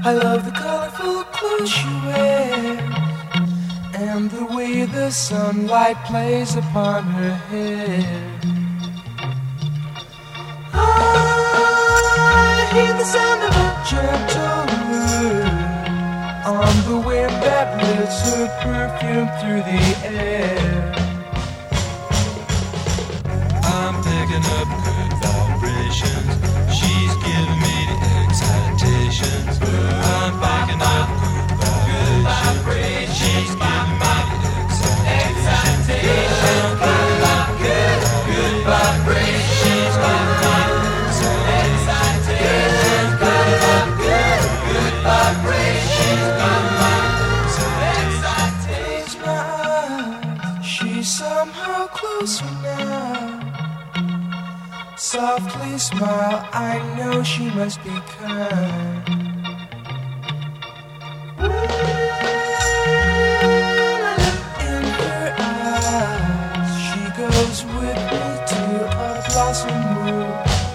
I love the colorful clothes she wears and the way the sunlight plays upon her hair. I hear the sound of a gentle word on the wind that lifts her perfume through the air. I'm picking up good vibrations. She's giving me the excitations. I'm picking up good vibrations. She's giving me the excitations. I'm picking up good vibrations. She's giving me the excitations. Picking up good vibrations. She's giving me the excitations. Close my eyes, she's somehow closer now. Softly smile, I know she must be kind. In her eyes, she goes with me to a blossom room.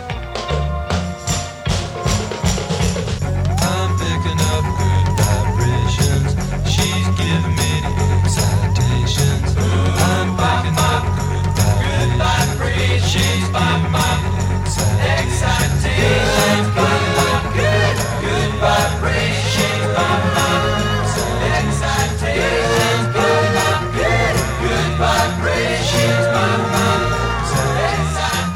I'm picking up good vibrations. She's giving me the excitations. I'm picking up good vibrations. She's giving me the excitations. Picking up good vibrations. She's giving me the excitations. Picking up good vibrations. She's giving me the excitations.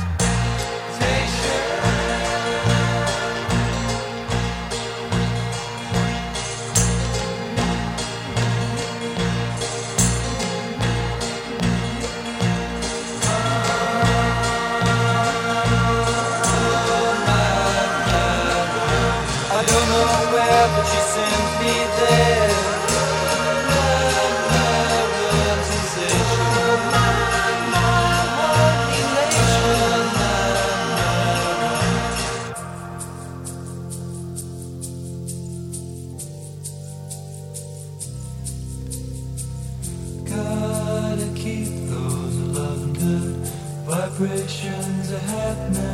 I don't know where, but she sends me there. Love, sensation. Gotta keep those loving good vibrations happening.